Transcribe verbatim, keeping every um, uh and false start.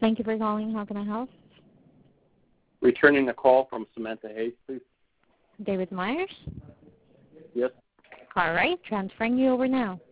Thank you for calling. How can I help? Returning a call from Samantha Hayes, please. David Myers? Yes. All right, transferring you over now.